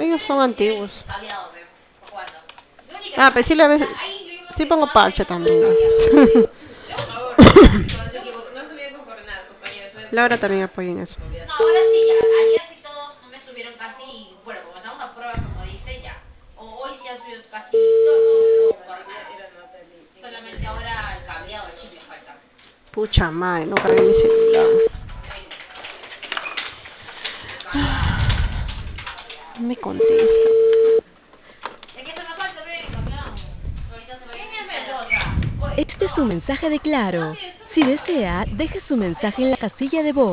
ellos son antiguos. Cableado, jugando. Ah, pero sí le ves. Sí pongo parche también. Por favor, no se olviden concordanar, compañeros. Laura también apoya en eso. No, ahora sí, ya. Ayer sí todos no me estuvieron casi. Y bueno, como estamos a prueba, como dice, ya. Hoy sí han subido casi todo coordinado. Solamente ahora el cableado, el chip le falta. Pucha madre, no cargué mi celular. No me contesta. Es que eso no falta, ve, el cableado. Ahorita se va a ir. Este es un mensaje de Claro. Si desea, deje su mensaje en la casilla de voz.